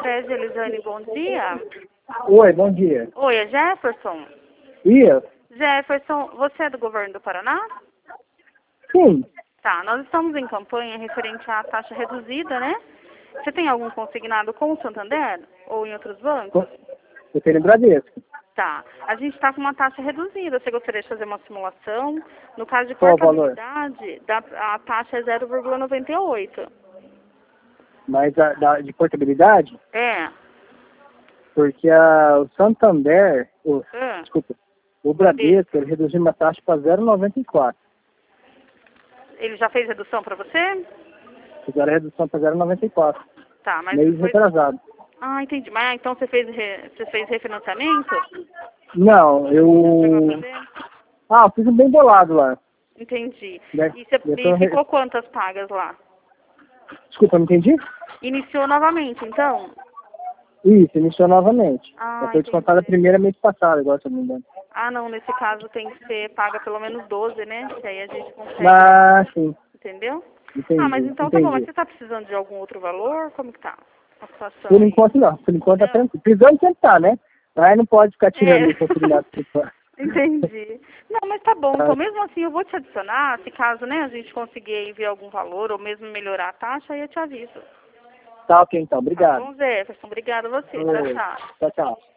Cresce Elisane, bom dia. Oi, bom dia. Oi, é Jefferson? Ia? Jefferson, você é do governo do Paraná? Sim. Tá, nós estamos em campanha referente à taxa reduzida, né? Você tem algum consignado com o Santander ou em outros bancos? Eu tenho no Bradesco. Tá. A gente está com uma taxa reduzida. Você gostaria de fazer uma simulação? No caso de Qual o valor? portabilidade, a taxa é 0,98. Mas de portabilidade? É. Porque o Santander, desculpa, o Bradesco, ele reduziu uma taxa para 0,94. Ele já fez redução para você? Fizeram a redução para 0,94. Tá, mas Mês depois... retrasado. Ah, entendi. Mas então você fez refinanciamento? Não, eu... eu fiz um bem bolado lá. Entendi. Né? E ficou quantas pagas lá? Desculpa, não entendi? Iniciou novamente, então? Isso, iniciou novamente. Ah, Foi descontada a primeira mês passado, agora se eu não me engano. Ah, não, nesse caso tem que ser paga pelo menos 12, né? Que aí a gente consegue. Ah, sim. Entendeu? Entendi, Mas então entendi. tá bom, mas você está precisando de algum outro valor? Como que tá a situação? Por enquanto não, por enquanto tá tranquilo. Precisando tentar, né? Mas não pode ficar tirando o consignado por fora. Entendi. Não, mas tá bom, então mesmo assim eu vou te adicionar, se caso, né, a gente conseguir ver algum valor ou mesmo melhorar a taxa, aí eu te aviso. Tá ok então, obrigado. Tá bom, Jefferson, obrigada a você. Tchau, tchau. Tchau, tchau.